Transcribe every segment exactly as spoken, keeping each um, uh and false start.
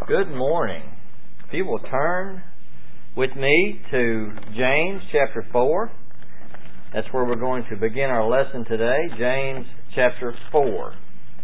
Good morning. If you will turn with me to James chapter four. That's where we're going to begin our lesson today. James chapter four.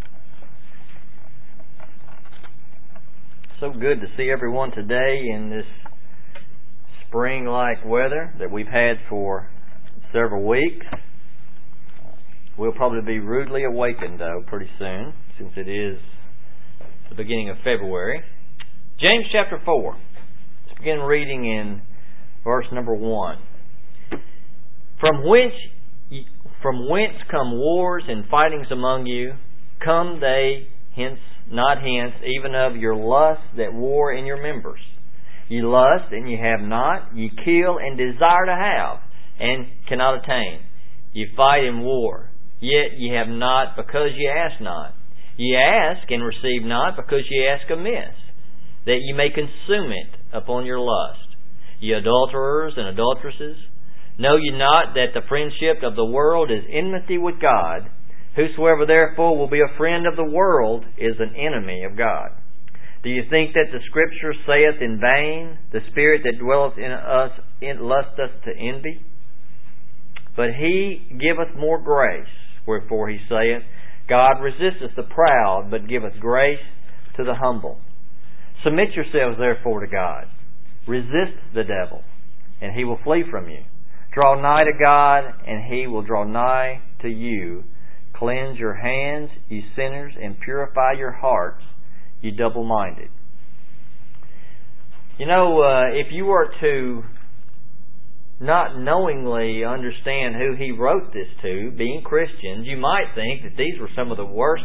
So good to see everyone today in this spring-like weather that we've had for several weeks. We'll probably be rudely awakened, though, pretty soon, since it is the beginning of February. James chapter four. Let's begin reading in verse number one. From which, from whence come wars and fightings among you? Come they hence, not hence, even of your lust that war in your members. You lust and you have not, you kill and desire to have, and cannot attain. You fight in war, yet ye have not because ye ask not. Ye ask and receive not because ye ask amiss, that ye may consume it upon your lust. Ye adulterers and adulteresses, know ye not that the friendship of the world is enmity with God? Whosoever therefore will be a friend of the world is an enemy of God. Do you think that the Scripture saith in vain, the Spirit that dwelleth in us lusteth to envy? But He giveth more grace, wherefore He saith, God resisteth the proud, but giveth grace to the humble. Submit yourselves therefore to God. Resist the devil, and he will flee from you. Draw nigh to God, and He will draw nigh to you. Cleanse your hands, ye sinners, and purify your hearts, ye double-minded. You know, uh, if you were to not knowingly understand who he wrote this to, being Christians, you might think that these were some of the worst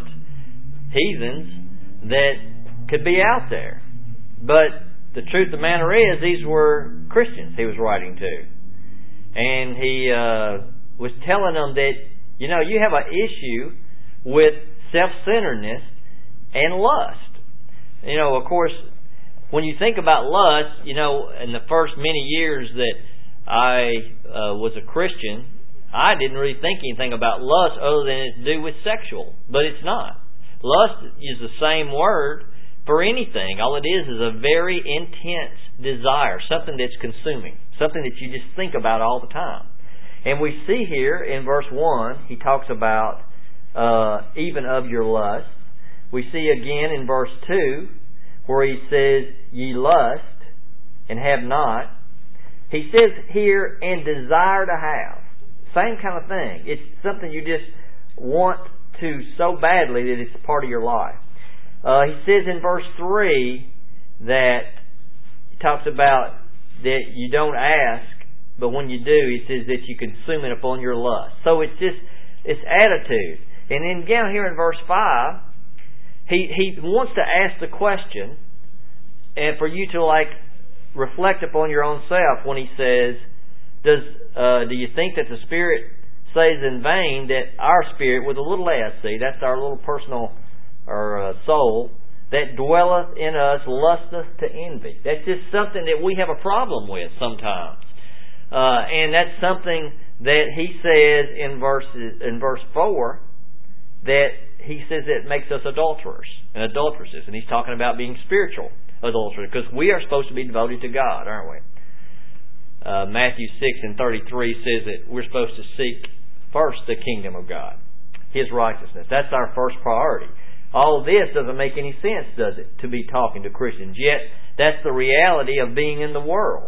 heathens that could be out there. But the truth of the matter is, these were Christians he was writing to. And he uh, was telling them that, you know, you have an issue with self-centeredness and lust. You know, of course, when you think about lust, you know, in the first many years that I uh, was a Christian, I didn't really think anything about lust other than it's to do with sexual. But it's not. Lust is the same word for anything. All it is is a very intense desire, something that's consuming, something that you just think about all the time. And we see here in verse one, he talks about uh, even of your lust. We see again in verse two where he says, ye lust and have not. He says here, and desire to have. Same kind of thing. It's something you just want to so badly that it's part of your life. Uh, he says in verse three that he talks about that you don't ask, but when you do, he says that you consume it upon your lust. So it's just, it's attitude. And then down here in verse five, he, he wants to ask the question, and for you to like reflect upon your own self when he says, Does uh, do you think that the Spirit says in vain that our spirit, with a little s, see, that's our little personal or uh, soul, that dwelleth in us lusteth to envy? That's just something that we have a problem with sometimes. Uh, and that's something that he says in verse, in verse four, that he says it makes us adulterers and adulteresses. And he's talking about being spiritual adulterers, because we are supposed to be devoted to God, aren't we? Uh, Matthew six and thirty-three says that we're supposed to seek first the kingdom of God, His righteousness. That's our first priority. All of this doesn't make any sense, does it, to be talking to Christians? Yet, that's the reality of being in the world.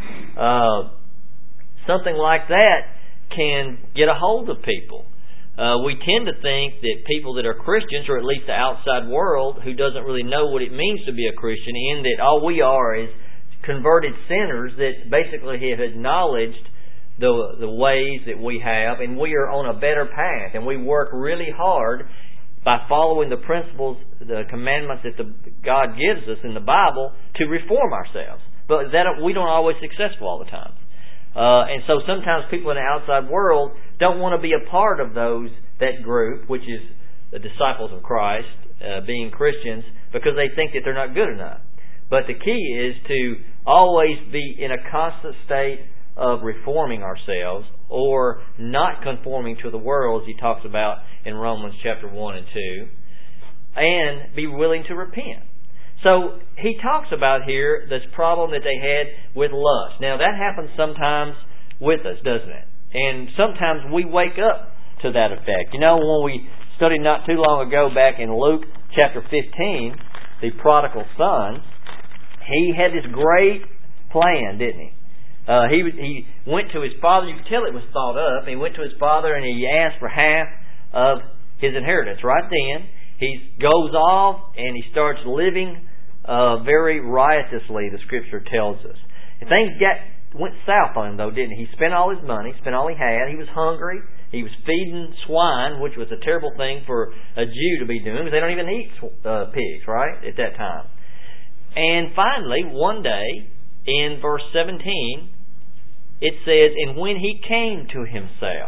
Uh, something like that can get a hold of people. Uh, we tend to think that people that are Christians, or at least the outside world, who doesn't really know what it means to be a Christian, in that all we are is converted sinners that basically have acknowledged the the ways that we have, and we are on a better path, and we work really hard by following the principles, the commandments that the, God gives us in the Bible to reform ourselves. But that we don't always successful all the time. Uh, and so sometimes people in the outside world don't want to be a part of those, that group, which is the disciples of Christ, uh, being Christians, because they think that they're not good enough. But the key is to always be in a constant state of reforming ourselves, or not conforming to the world, as he talks about in Romans chapter one and two, and be willing to repent. So he talks about here this problem that they had with lust. Now that happens sometimes with us, doesn't it? And sometimes we wake up to that effect. You know, when we studied not too long ago back in Luke chapter fifteen, the prodigal son, he had this great plan, didn't he? Uh, he he went to his father. You could tell it was thought up. He went to his father and he asked for half of his inheritance. Right then, he goes off and he starts living uh, very riotously, the Scripture tells us. And things got went south on him, though, didn't he? He spent all his money, spent all he had. He was hungry. He was feeding swine, which was a terrible thing for a Jew to be doing, because they don't even eat uh, pigs, right, at that time. And finally, one day, in verse seventeen, it says, and when he came to himself,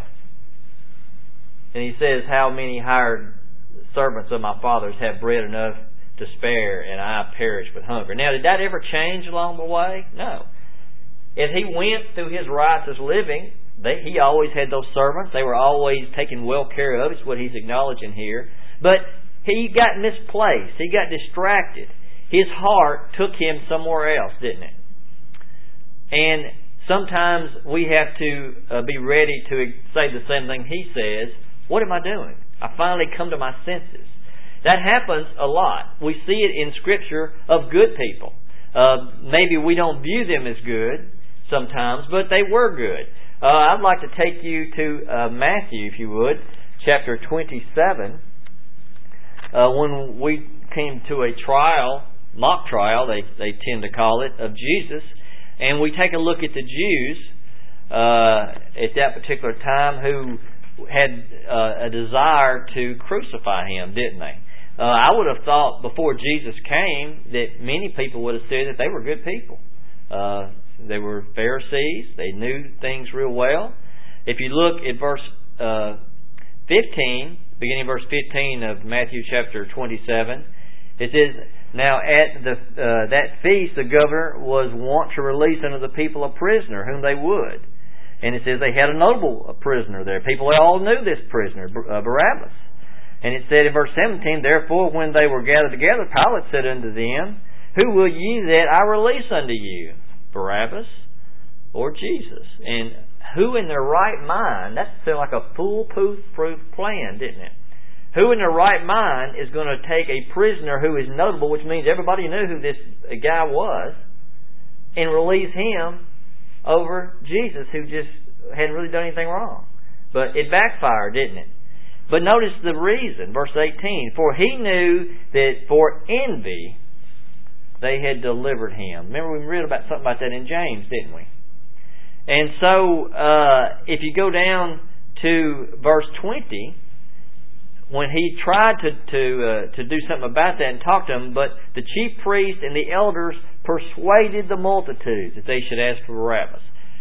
and he says, how many hired servants of my father's have bread enough to spare, and I perish with hunger. Now, did that ever change along the way? No. As he went through his riotous living, they, he always had those servants. They were always taken well care of. It's what he's acknowledging here. But he got misplaced. He got distracted. His heart took him somewhere else, didn't it? And sometimes we have to uh, be ready to say the same thing he says. What am I doing? I finally come to my senses. That happens a lot. We see it in Scripture of good people. Uh, maybe we don't view them as good sometimes, but they were good. Uh, I'd like to take you to uh, Matthew, if you would, chapter twenty-seven. Uh, when we came to a trial, mock trial, they, they tend to call it, of Jesus, and we take a look at the Jews uh, at that particular time who had uh, a desire to crucify Him, didn't they? Uh, I would have thought before Jesus came that many people would have said that they were good people. Uh, they were Pharisees. They knew things real well. If you look at verse uh, fifteen, beginning of verse fifteen of Matthew chapter twenty-seven, it says, now at the uh, that feast the governor was wont to release unto the people a prisoner whom they would. And it says they had a notable prisoner there. People all knew this prisoner, uh, Barabbas. And it said in verse seventeen, therefore when they were gathered together, Pilate said unto them, who will ye that I release unto you, Barabbas or Jesus? And who in their right mind, that sounded like a foolproof plan, didn't it? Who in their right mind is going to take a prisoner who is notable, which means everybody knew who this guy was, and release him over Jesus, who just hadn't really done anything wrong? But it backfired, didn't it? But notice the reason, verse eighteen. For he knew that for envy they had delivered him. Remember we read about something about that in James, didn't we? And so, uh, if you go down to verse twenty, when he tried to to uh, to do something about that and talk to them, but the chief priest and the elders persuaded the multitudes that they should ask for Barabbas.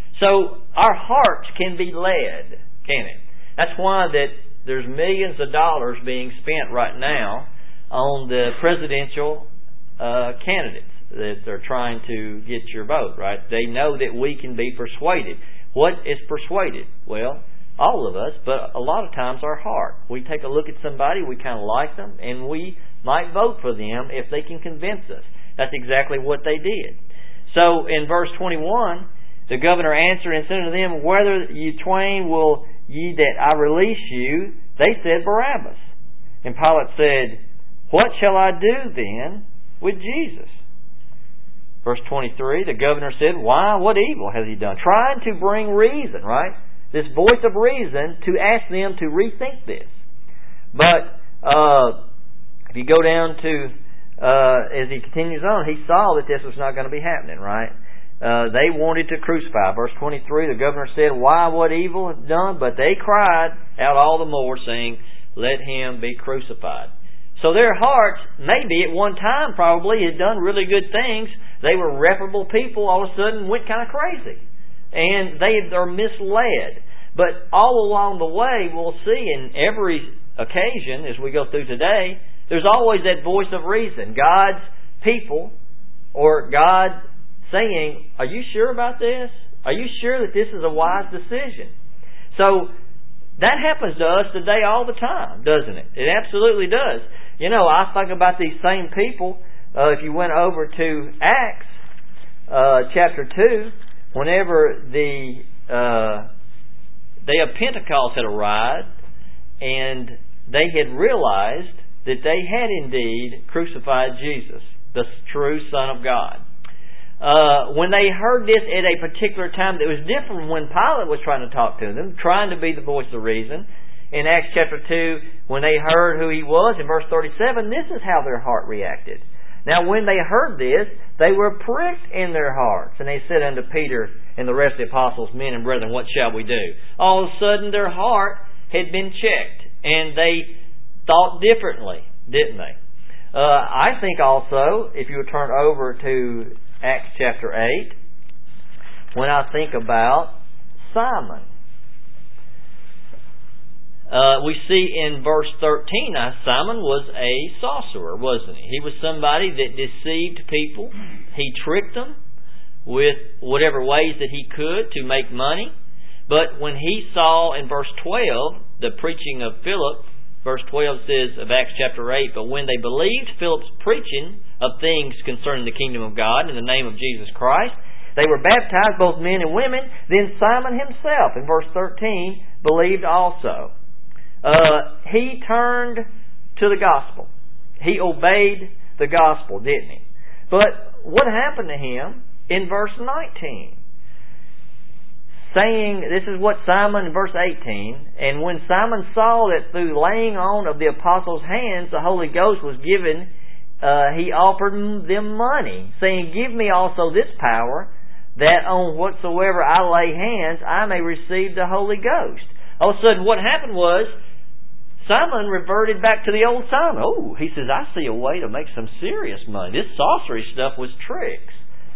So our hearts can be led, can it? That's why that there's millions of dollars being spent right now on the presidential uh, candidates that are trying to get your vote, right? They know that we can be persuaded. What is persuaded? Well, all of us, but a lot of times our heart. We take a look at somebody, we kind of like them, and we might vote for them if they can convince us. That's exactly what they did. So in verse twenty-one, the governor answered and said unto them, whether ye twain will ye that I release you? They said, Barabbas. And Pilate said, what shall I do then with Jesus? Verse twenty-three, the governor said, why, what evil has he done? Trying to bring reason, right? This voice of reason to ask them to rethink this. But uh, if you go down to, uh, as he continues on, he saw that this was not going to be happening, right? Uh, they wanted to crucify. Verse twenty-three, the governor said, why, what evil hath done? But they cried out all the more, saying, let him be crucified. So their hearts, maybe at one time probably, had done really good things. They were reputable people, all of a sudden went kind of crazy. And they are misled. But all along the way, we'll see in every occasion as we go through today, there's always that voice of reason. God's people, or God saying, are you sure about this? Are you sure that this is a wise decision? So that happens to us today all the time, doesn't it? It absolutely does. You know, I think about these same people uh, if you went over to Acts uh, chapter two, whenever the uh, day of Pentecost had arrived, and they had realized that they had indeed crucified Jesus, the true Son of God. Uh, when they heard this at a particular time that was different from when Pilate was trying to talk to them, trying to be the voice of reason. In Acts chapter two, when they heard who He was, in verse thirty-seven, this is how their heart reacted. Now when they heard this, they were pricked in their hearts, and they said unto Peter and the rest of the apostles, Men and brethren, what shall we do? All of a sudden their heart had been checked, and they thought differently, didn't they? Uh, I think also, if you would turn over to Acts chapter eight, when I think about Simon. Uh, we see in verse thirteen, now Simon was a sorcerer, wasn't he? He was somebody that deceived people. He tricked them with whatever ways that he could to make money. But when he saw in verse twelve, the preaching of Philip, verse twelve says of Acts chapter eight, but when they believed Philip's preaching of things concerning the kingdom of God in the name of Jesus Christ, they were baptized, both men and women. Then Simon himself, in verse thirteen, believed also. Uh, he turned to the gospel. He obeyed the gospel, didn't he? But what happened to him in verse nineteen? Saying, this is what Simon, in verse eighteen, and when Simon saw that through laying on of the apostles' hands the Holy Ghost was given, uh, he offered them money, saying, Give me also this power, that on whatsoever I lay hands I may receive the Holy Ghost. All of a sudden what happened was, Simon reverted back to the old Simon. Oh, he says, I see a way to make some serious money. This sorcery stuff was tricks.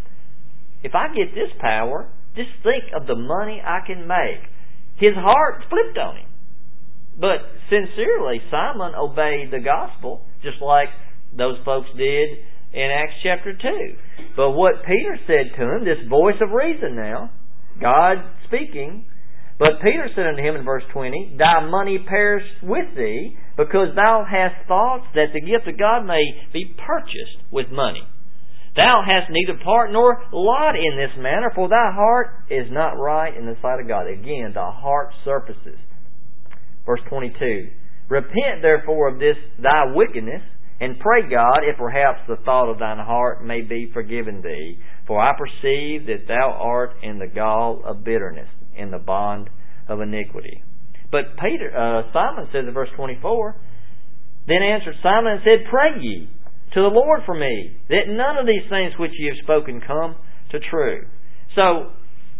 If I get this power, just think of the money I can make. His heart flipped on him. But sincerely, Simon obeyed the gospel, just like those folks did in Acts chapter two. But what Peter said to him, this voice of reason now, God speaking, but Peter said unto him in verse twenty, Thy money perish with thee, because thou hast thought that the gift of God may be purchased with money. Thou hast neither part nor lot in this manner, for thy heart is not right in the sight of God. Again, the heart surfaces. Verse twenty-two, Repent therefore of this thy wickedness, and pray God, if perhaps the thought of thine heart may be forgiven thee. For I perceive that thou art in the gall of bitterness, in the bond of iniquity. But Peter, uh, Simon says in verse twenty-four, Then answered Simon and said, Pray ye to the Lord for me, that none of these things which ye have spoken come to true. So,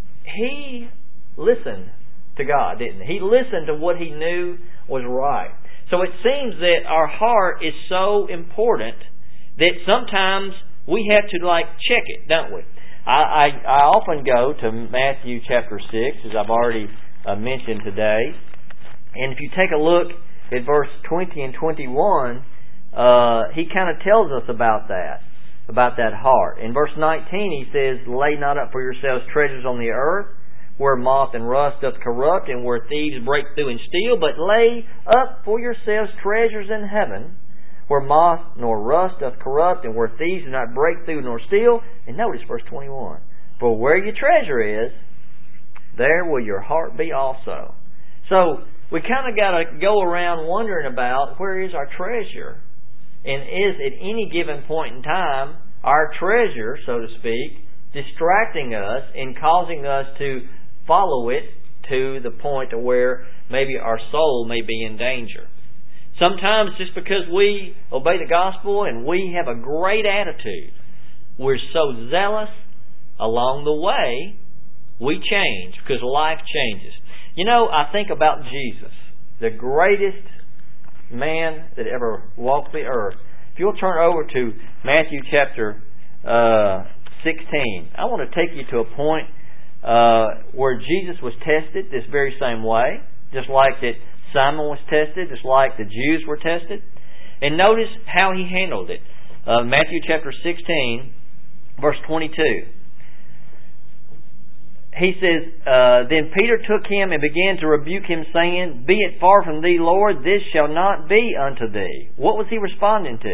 he listened to God, didn't he? He listened to what he knew was right. So it seems that our heart is so important that sometimes we have to like check it, don't we? I, I, I often go to Matthew chapter six, as I've already uh, mentioned today. And if you take a look at verse twenty and twenty-one, uh, he kind of tells us about that, about that heart. In verse nineteen he says, Lay not up for yourselves treasures on the earth, where moth and rust doth corrupt, and where thieves break through and steal, but lay up for yourselves treasures in heaven, where moth nor rust doth corrupt, and where thieves do not break through nor steal. And notice verse twenty-one. For where your treasure is, there will your heart be also. So, we kind of got to go around wondering about, where is our treasure? And is at any given point in time, our treasure, so to speak, distracting us and causing us to follow it to the point to where maybe our soul may be in danger. Sometimes just because we obey the gospel and we have a great attitude, we're so zealous, along the way we change, because life changes. You know, I think about Jesus, the greatest man that ever walked the earth. If you'll turn over to Matthew chapter uh, sixteen, I want to take you to a point uh, where Jesus was tested this very same way, just like that Simon was tested, just like the Jews were tested. And notice how he handled it. Uh, Matthew chapter sixteen, verse twenty-two. He says, uh, Then Peter took him and began to rebuke him, saying, Be it far from thee, Lord, this shall not be unto thee. What was he responding to?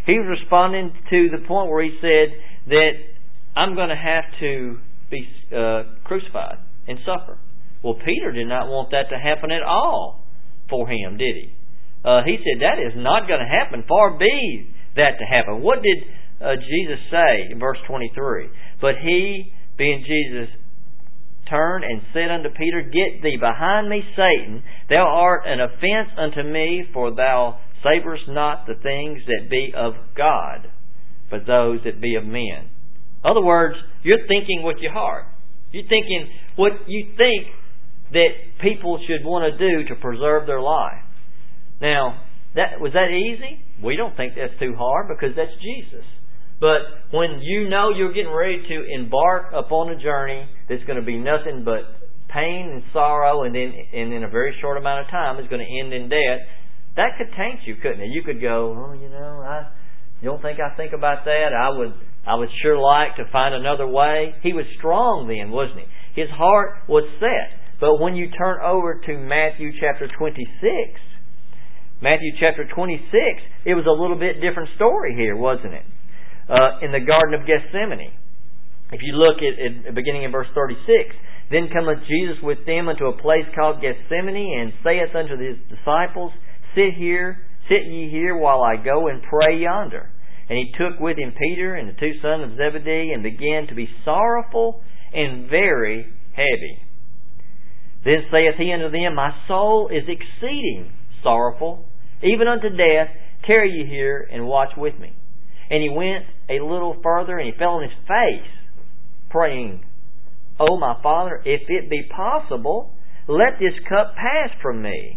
He was responding to the point where he said that I'm going to have to be uh, crucified and suffer. Well, Peter did not want that to happen at all for him, did he? Uh, he said, that is not going to happen. Far be that to happen. What did uh, Jesus say in verse twenty-three? But he, being Jesus, turned and said unto Peter, Get thee behind me, Satan. Thou art an offense unto me, for thou savorest not the things that be of God, but those that be of men. In other words, you're thinking with your heart. You're thinking what you think that people should want to do to preserve their life. Now, that was that easy? We don't think that's too hard because that's Jesus. But when you know you're getting ready to embark upon a journey that's going to be nothing but pain and sorrow, and then and in a very short amount of time is going to end in death, that could taint you, couldn't it? You could go, oh, you know, I you don't think I think about that? I would I would sure like to find another way. He was strong then, wasn't he? His heart was set. But when you turn over to Matthew chapter twenty-six, Matthew chapter twenty-six, it was a little bit different story here, wasn't it? Uh, in the Garden of Gethsemane. If you look at, at beginning in verse thirty-six, Then cometh Jesus with them unto a place called Gethsemane, and saith unto his disciples, Sit here, sit ye here, while I go and pray yonder. And he took with him Peter and the two sons of Zebedee, and began to be sorrowful and very heavy. Then saith he unto them, My soul is exceeding sorrowful, even unto death. Tarry ye here, and watch with me. And he went a little further, and he fell on his face, praying, O my Father, if it be possible, let this cup pass from me.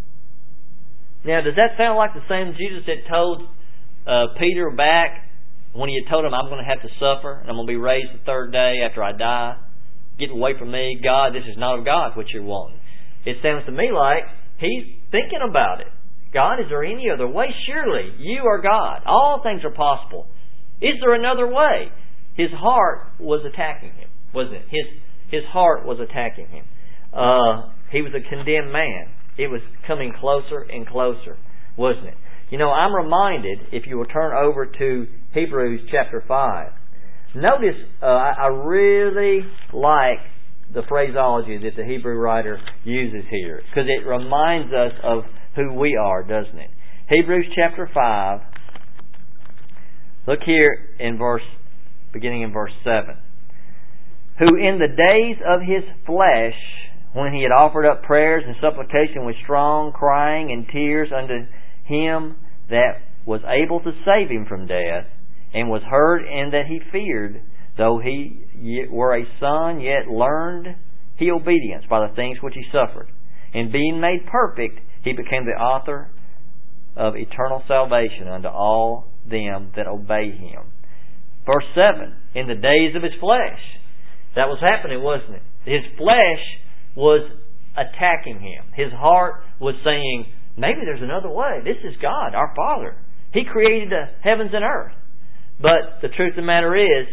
Now, does that sound like the same Jesus that told uh, Peter back when he had told him, I'm going to have to suffer, and I'm going to be raised the third day after I die? Get away from me, God, this is not of God what you're wanting. It sounds to me like he's thinking about it. God, is there any other way? Surely you are God. All things are possible. Is there another way? His heart was attacking him, wasn't it? His his heart was attacking him. Uh, he was a condemned man. It was coming closer and closer, wasn't it? You know, I'm reminded, if you will turn over to Hebrews chapter five. Notice, uh, I, I really like the phraseology that the Hebrew writer uses here, because it reminds us of who we are, doesn't it? Hebrews chapter five. Look here in verse, beginning in verse seven. Who in the days of his flesh, when he had offered up prayers and supplication with strong crying and tears unto him that was able to save him from death, and was heard, and that he feared, though he were a son, yet learned he obedience by the things which he suffered. And being made perfect, he became the author of eternal salvation unto all them that obey him. Verse seven, in the days of his flesh. That was happening, wasn't it? His flesh was attacking him. His heart was saying, maybe there's another way. This is God, our Father. He created the heavens and earth. But the truth of the matter is,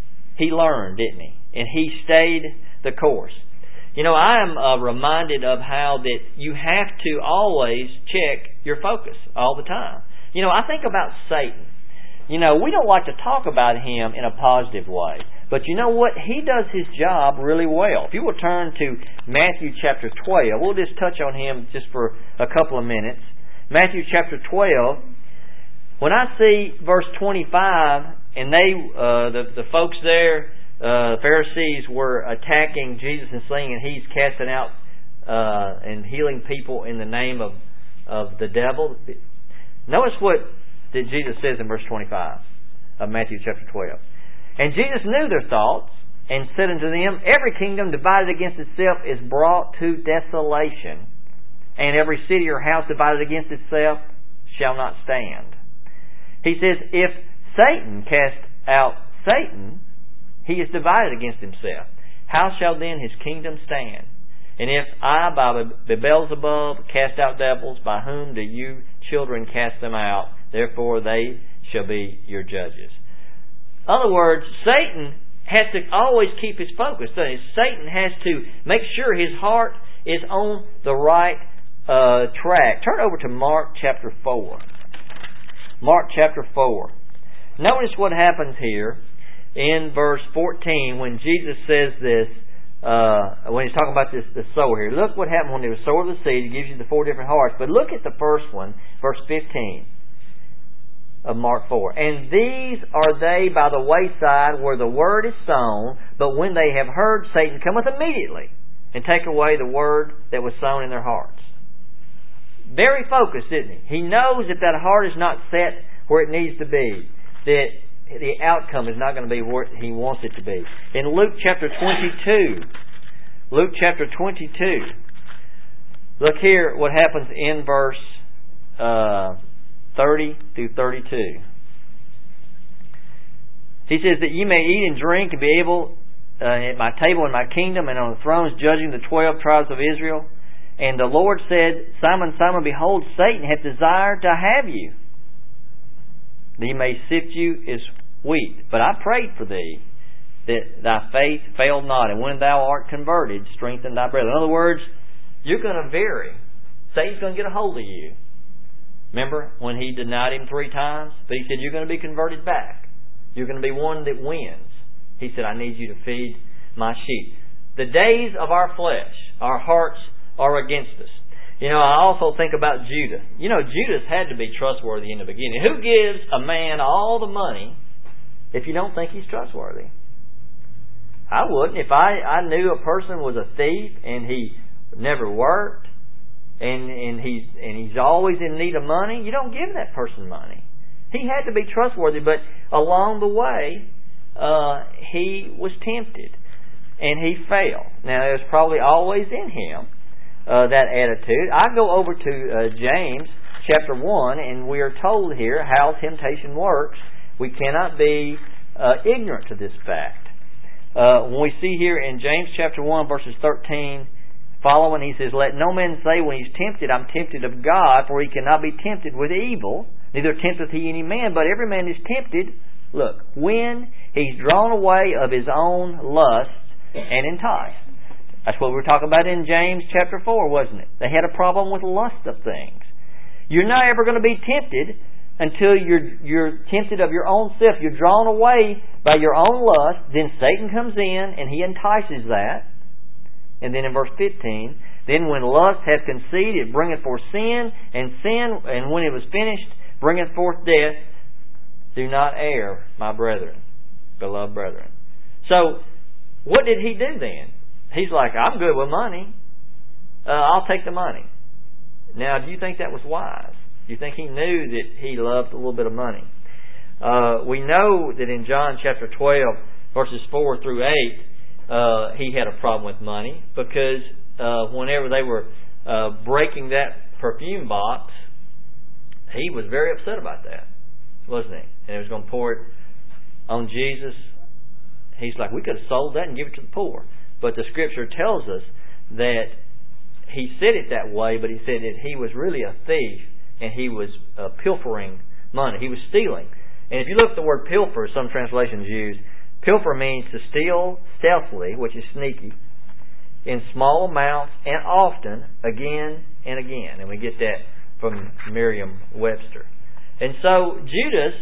he learned, didn't he? And he stayed the course. You know, I am uh, reminded of how that you have to always check your focus all the time. You know, I think about Satan. You know, we don't like to talk about him in a positive way. But you know what? He does his job really well. If you will turn to Matthew chapter twelve, we'll just touch on him just for a couple of minutes. Matthew chapter twelve, when I see verse twenty-five, and they, uh, the, the folks there, uh, the Pharisees were attacking Jesus and saying, and he's casting out uh, and healing people in the name of, of the devil. Notice what that Jesus says in verse twenty-five of Matthew chapter twelve. And Jesus knew their thoughts, and said unto them, Every kingdom divided against itself is brought to desolation, and every city or house divided against itself shall not stand. He says, if Satan cast out Satan, he is divided against himself. How shall then his kingdom stand? And if I by Beelzebub cast out devils, by whom do you children cast them out? Therefore they shall be your judges. In other words, Satan has to always keep his focus. Satan has to make sure his heart is on the right uh, track. Turn over to Mark chapter four. Mark chapter four. Notice what happens here in verse fourteen when Jesus says this, uh, when he's talking about this the sower here. Look what happened when he was sower of the seed. He gives you the four different hearts. But look at the first one, verse fifteen of Mark four. And these are they by the wayside where the word is sown, but when they have heard, Satan cometh immediately and take away the word that was sown in their hearts. Very focused, isn't he? He knows if that heart is not set where it needs to be, that the outcome is not going to be what he wants it to be. In Luke chapter twenty-two, Luke chapter twenty-two, look here what happens in verse uh, thirty through thirty-two. He says that ye may eat and drink and be able uh, at my table in my kingdom and on the thrones judging the twelve tribes of Israel. And the Lord said, Simon, Simon, behold, Satan hath desired to have you, that he may sift you as wheat. But I prayed for thee, that thy faith fail not. And when thou art converted, strengthen thy brethren. In other words, you're going to vary. Satan's going to get a hold of you. Remember when he denied him three times? But he said, you're going to be converted back. You're going to be one that wins. He said, I need you to feed my sheep. The days of our flesh, our hearts are against us. You know, I also think about Judah. You know, Judas had to be trustworthy in the beginning. Who gives a man all the money if you don't think he's trustworthy? I wouldn't. If I, I knew a person was a thief and he never worked and, and he's and he's always in need of money, you don't give that person money. He had to be trustworthy, but along the way, uh, he was tempted and he failed. Now, it was probably always in him. Uh, that attitude. I go over to uh, James chapter one, and we are told here how temptation works. We cannot be uh, ignorant to this fact. Uh, when we see here in James chapter one, verses thirteen following, he says, let no man say when he's tempted, I'm tempted of God, for he cannot be tempted with evil, neither tempteth he any man, but every man is tempted, look, when he's drawn away of his own lust and enticed. That's what we were talking about in James chapter four, wasn't it? They had a problem with lust of things. You're not ever going to be tempted until you're you're tempted of your own self. You're drawn away by your own lust. Then Satan comes in and he entices that. And then in verse fifteen, then when lust hath conceived, it bringeth forth sin, and sin, and when it was finished, bringeth forth death. Do not err, my brethren, beloved brethren. So, what did he do then? He's like, I'm good with money. Uh, I'll take the money. Now, do you think that was wise? Do you think he knew that he loved a little bit of money? Uh, we know that in John chapter twelve, verses four through eight, uh, he had a problem with money because uh, whenever they were uh, breaking that perfume box, he was very upset about that, wasn't he? And he was going to pour it on Jesus. He's like, we could have sold that and give it to the poor. But the Scripture tells us that he said it that way, but he said that he was really a thief and he was uh, pilfering money. He was stealing. And if you look at the word pilfer, some translations use, pilfer means to steal stealthily, which is sneaky, in small amounts and often, again and again. And we get that from Merriam-Webster. And so Judas,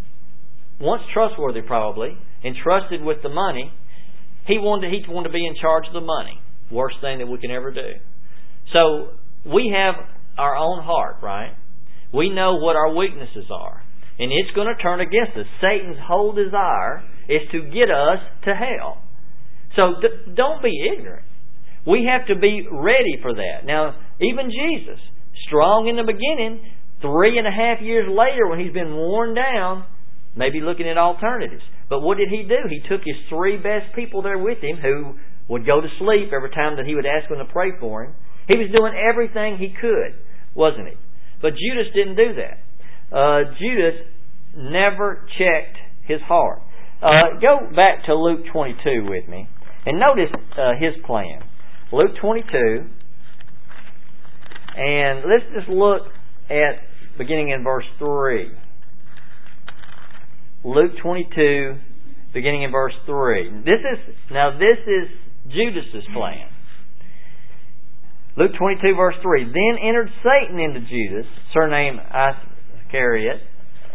once trustworthy probably, entrusted with the money, He wanted, he wanted to be in charge of the money. Worst thing that we can ever do. So, we have our own heart, right? We know what our weaknesses are. And it's going to turn against us. Satan's whole desire is to get us to hell. So, d- don't be ignorant. We have to be ready for that. Now, even Jesus, strong in the beginning, three and a half years later when he's been worn down, maybe looking at alternatives. But what did he do? He took his three best people there with him who would go to sleep every time that he would ask them to pray for him. He was doing everything he could, wasn't he? But Judas didn't do that. Uh, Judas never checked his heart. Uh, go back to Luke twenty-two with me and notice uh, his plan. Luke twenty-two, and let's just look at beginning in verse three. Luke twenty-two, beginning in verse three. This is now this is Judas's plan. Luke twenty-two, verse three. Then entered Satan into Judas, surnamed Iscariot,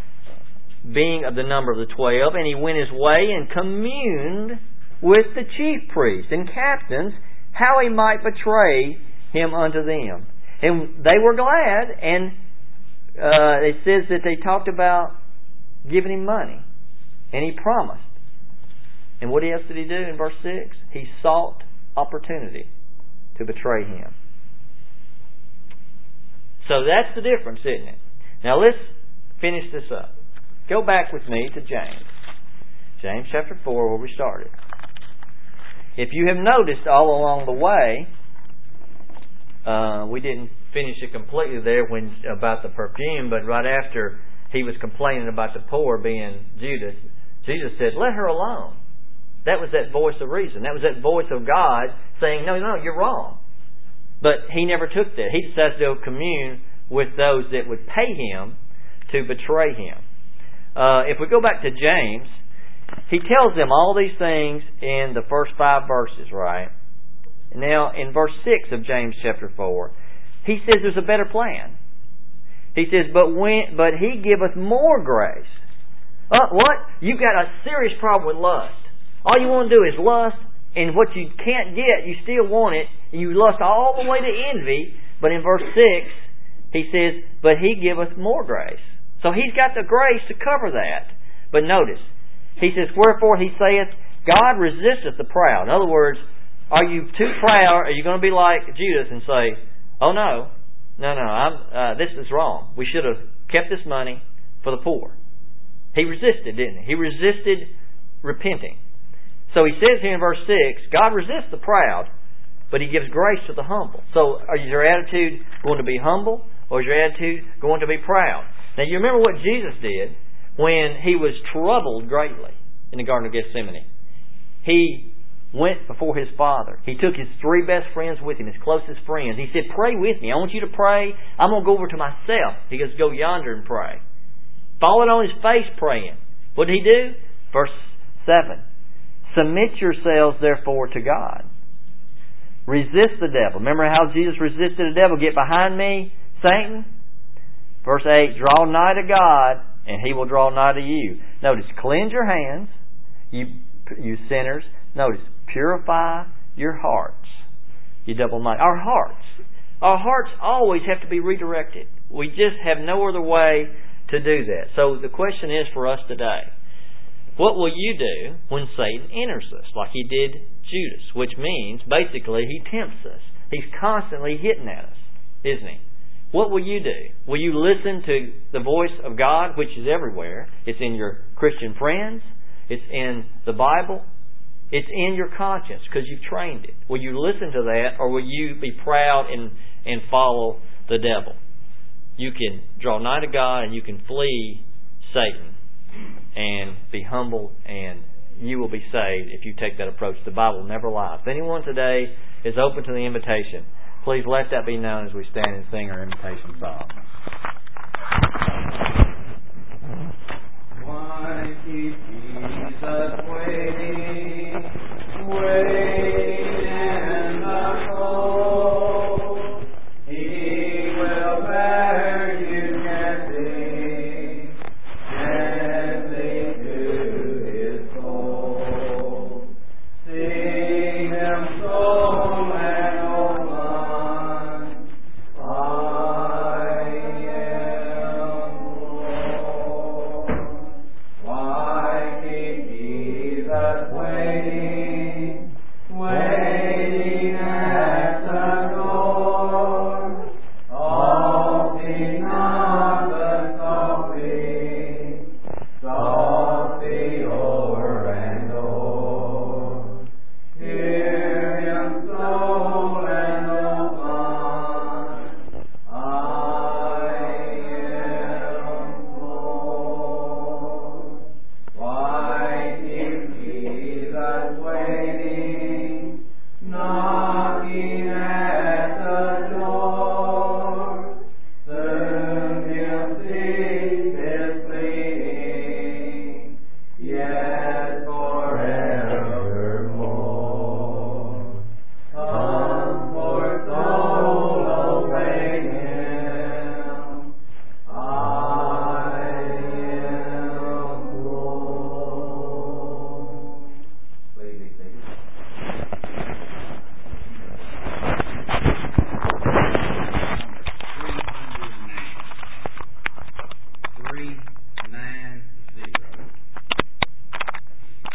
being of the number of the twelve, and he went his way and communed with the chief priests and captains how he might betray him unto them. And they were glad, and uh, it says that they talked about giving him money. And he promised. And what else did he do in verse six? He sought opportunity to betray him. So that's the difference, isn't it? Now let's finish this up. Go back with me to James. James chapter four, where we started. If you have noticed all along the way, uh, we didn't finish it completely there when about the perfume, but right after he was complaining about the poor being Judas, Jesus said, let her alone. That was that voice of reason. That was that voice of God saying, no, no, you're wrong. But he never took that. He decided to commune with those that would pay him to betray him. Uh, if we go back to James, he tells them all these things in the first five verses, right? Now, in verse six of James chapter four, he says there's a better plan. He says, but when, but he giveth more grace. Uh, what? You've got a serious problem with lust. All you want to do is lust, and what you can't get, you still want it. You lust all the way to envy. But in verse six, he says, but he giveth more grace. So he's got the grace to cover that. But notice, he says, wherefore he saith, God resisteth the proud. In other words, are you too proud? Are you going to be like Judas and say, oh no, no, no, I'm, uh, this is wrong. We should have kept this money for the poor. He resisted, didn't he? He resisted repenting. So he says here in verse six, God resists the proud, but He gives grace to the humble. So is your attitude going to be humble, or is your attitude going to be proud? Now you remember what Jesus did when He was troubled greatly in the Garden of Gethsemane. He went before His Father. He took His three best friends with Him, His closest friends. He said, pray with me. I want you to pray. I'm going to go over to myself. He goes, go yonder and pray. Falling on His face praying. What did He do? Verse seven. Submit yourselves therefore to God. Resist the devil. Remember how Jesus resisted the devil? Get behind me, Satan. Verse eight. Draw nigh to God, and He will draw nigh to you. Notice, cleanse your hands, you, you sinners. Notice, purify your hearts, you double-minded. Our hearts. Our hearts always have to be redirected. We just have no other way to do that. So the question is for us today, what will you do when Satan enters us like he did Judas? Which means, basically, he tempts us. He's constantly hitting at us, isn't he? What will you do? Will you listen to the voice of God, which is everywhere? It's in your Christian friends. It's in the Bible. It's in your conscience because you've trained it. Will you listen to that, or will you be proud and, and follow the devil? You can draw nigh to God and you can flee Satan and be humble, and you will be saved if you take that approach. The Bible never lies. If anyone today is open to the invitation, please let that be known as we stand and sing our invitation song. Why keep